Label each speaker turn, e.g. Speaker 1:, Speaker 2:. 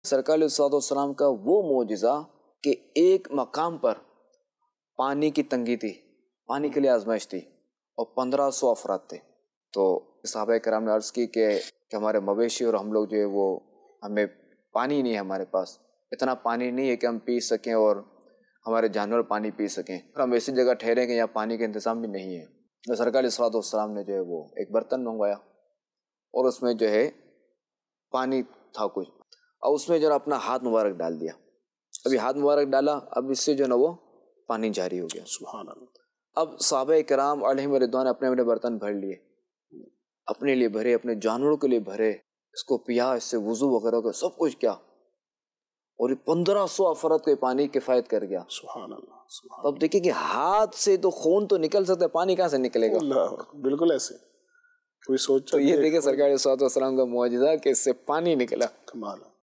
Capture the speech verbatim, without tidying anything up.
Speaker 1: سرکار علیہ الصلوۃ والسلام کا وہ معجزہ کہ ایک مقام پر پانی کی تنگی تھی، پانی کے لیے آزمائش تھی اور پندرہ سو افراد تھے. تو صحابہ کرام نے عرض کی کہ کہ ہمارے مویشی اور ہم لوگ جو ہے وہ ہمیں پانی نہیں ہے، ہمارے پاس اتنا پانی نہیں ہے کہ ہم پی سکیں اور ہمارے جانور پانی پی سکیں، اور ہم ایسی جگہ ٹھہریں کہ یہاں پانی کا انتظام بھی نہیں ہے. تو سرکار علیہ الصلوۃ والسلام نے جو ہے وہ ایک برتن منگوایا اور اس میں جو ہے پانی تھا کچھ، اور اس میں جو ہے اپنا ہاتھ مبارک ڈال دیا. ابھی ہاتھ مبارک ڈالا، اب اس سے جو ہے نا وہ پانی جاری ہو گیا.
Speaker 2: سبحان اللہ.
Speaker 1: اب صحابہ کرام علیہم رضوان اپنے اپنے برتن بھر لیے، اپنے لیے بھرے، اپنے جانوروں کے لیے بھرے، اس کو پیا، اس سے وضو وغیرہ کا سب کچھ کیا، اور پندرہ سو افراد کو پانی کفایت کر گیا.
Speaker 2: سبحان اللہ سبحان
Speaker 1: اب دیکھیں کہ ہاتھ سے تو خون تو نکل سکتا ہے، پانی کہاں سے نکلے گا؟
Speaker 2: اللہ، بالکل ایسے کوئی سوچ.
Speaker 1: تو یہ دیکھیں سرکار علیہ الصلوۃ والسلام کا معجزہ کہ اس سے پانی نکلا.
Speaker 2: کمال.